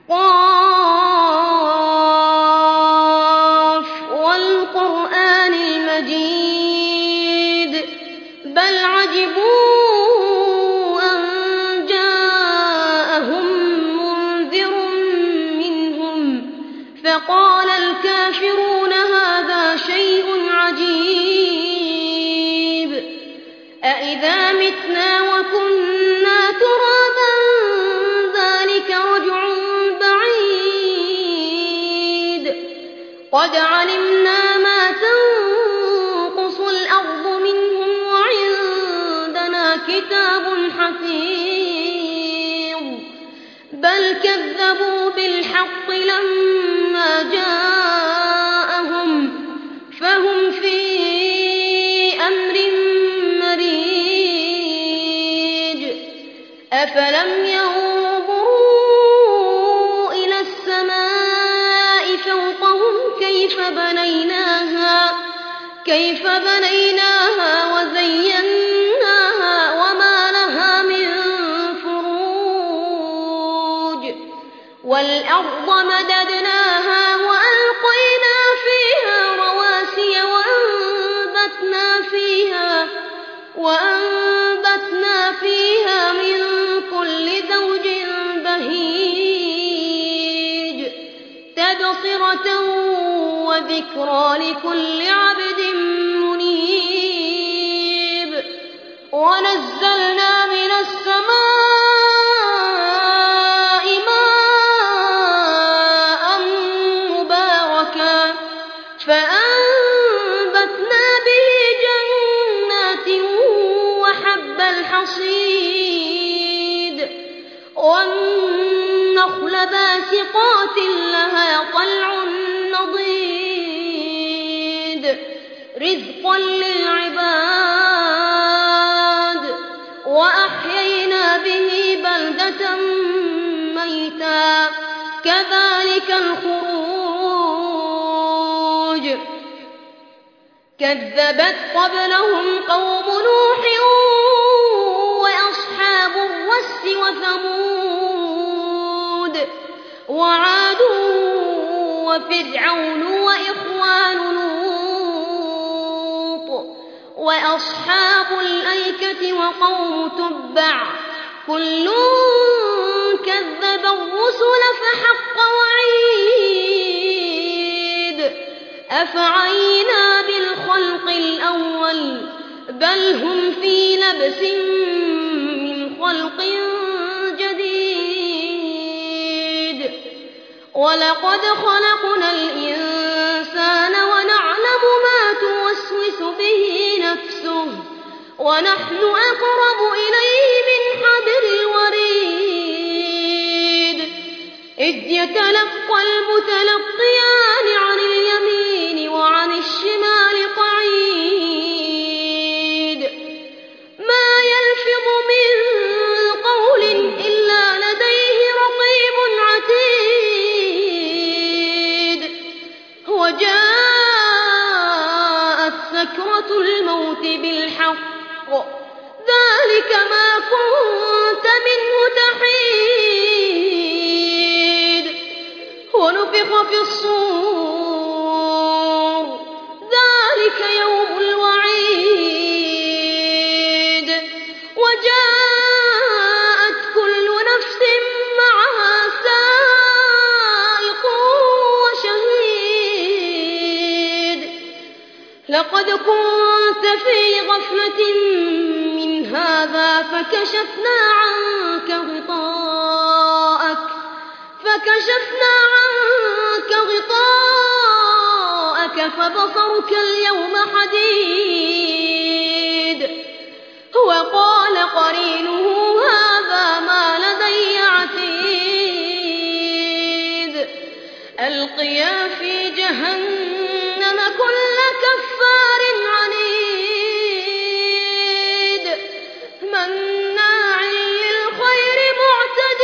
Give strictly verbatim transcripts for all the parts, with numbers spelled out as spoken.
قاف والقرآن المجيد بل عجبوا أن جاءهم منذر منهم فقال الكافرون هذا شيء عجيب أإذا متنا وكنا ترابا ذلك رجع بعيد قد علمنا ما تنقص الأرض منهم وعندنا كتاب حفيظ بل كذبوا بالحق لما جاءهم فهم في أمر مريج أفلم ينظروا إلى السماء فوقهم كيف بنيناها كيف بنيناها وزيناها وما لها من فروج والأرض مددناها وألقينا فيها رواسي وأنبتنا فيها وأنبتنا فيها من كل زوج بهيج تبصرة وذكرى لكل عبد منيب ونزلنا من السماء ماء مباركا فأنبتنا به جنات وحب الحصيد والنخل باسقات لها طلع نضيد رزقا للعباد وأحيينا به بلدة ميتا كذلك الخروج كذبت قبلهم قوم نوح وأصحاب الرس وثمود وعاد وفرعون وإخوان لوط وأصحاب الأيكة وقوم تبع كل كذب الرسل فحق وعيد أفعينا بالخلق الأول بل هم في لبس من خلق جديد ولقد خلقنا الإنسان ونعلم ما توسوس به نفسه ونحن أقرب إليه من حبل الوريد إذ يتلقى المتلقيان عن اليمين وعن الشمال قعيد ما يلفظ من قول إلا لديه رقيب عتيد وجاءت سكرة الموت بالحق ذلك ما كنت منه تحيد ونفخ في الصور ذلك يوم الوعيد وجاءت كل نفس معها سائق وشهيد لقد كنت في غفلة من هذا فكشفنا عنك غطاءك فكشفنا عنك غطاءك فبصرك اليوم حديد وقال قرينه هذا ما لدي عتيد ألقيا في جهنم كل كفار عنيد مناع للخير معتد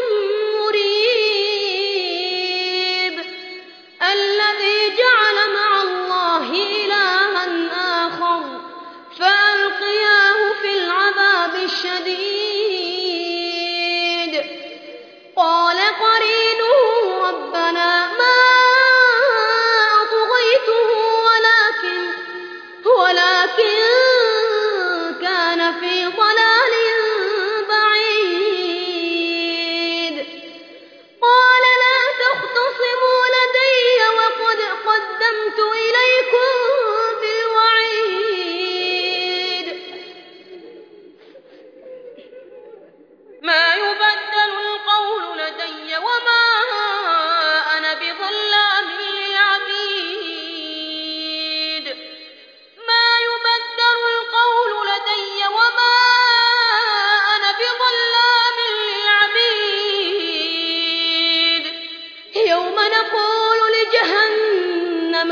مريب الذي جعل مع الله إلها آخر فألقياه في العذاب الشديد قال قرينه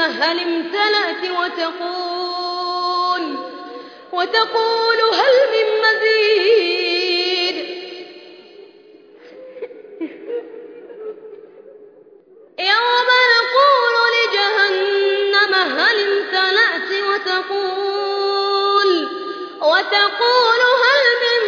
هل امتلأت وتقول, وتقول هل من مزيد يوم نقول لجهنم هل امتلأت وتقول, وتقول هل من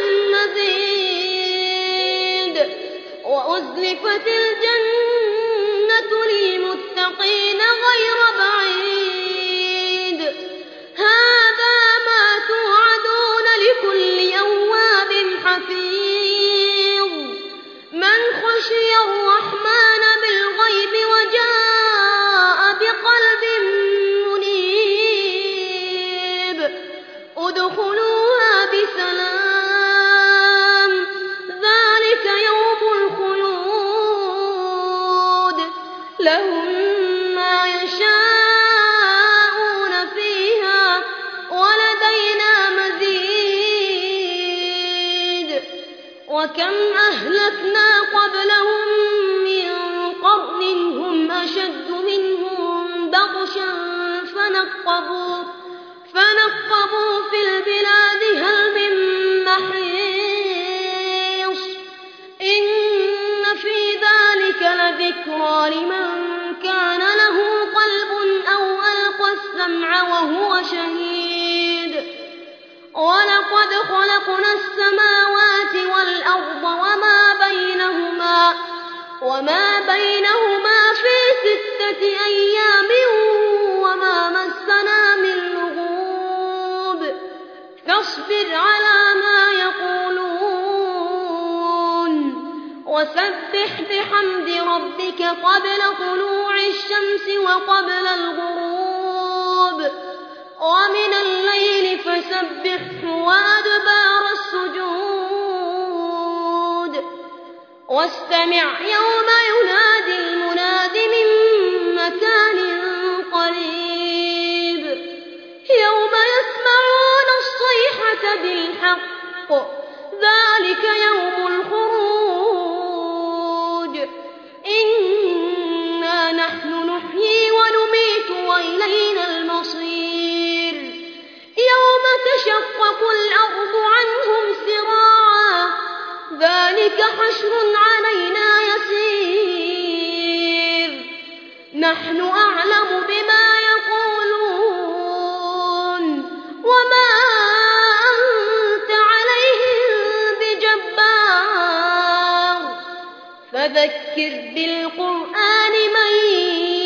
مزيد وأزلفت الجنة للمتقين غير بعيد هذا ما توعدون لكل أواب حفيظ من خشي الرحمن بالغيب وجاء بقلب منيب ادخلوها بسلام ذلك يوم الخلود لهم ما يشاءون فيها ولدينا مزيد وكم أهلكنا قبلهم من قرن هم أشد منهم بطشا فنقبوا, فنقبوا في البلاد هل من محيص إن في ذلك لذكرى لمن كان له قلب أو ألقى السمع وهو شهيد ولقد خلقنا السماوات والأرض وما بينهما, وما بينهما في ستة أيام وما مسنا من لغوب فاصبر على ما يقولون وسبح بحمد ربك قبل طلوع الشمس وقبل الغروب ومن الليل فسبحه وأدبار السجود واستمع يوم ينادي المناد من مكان قريب يوم يسمعون الصيحة بالحق ذلك يوم الخروج إنا نحن نحيي ونميت وإلينا المصير يوم تشقق الأرض عنهم سراعا ذلك حشر علينا يسير نحن أعلم بما يقولون وما أنت عليهم بجبار فذكر بالقرآن من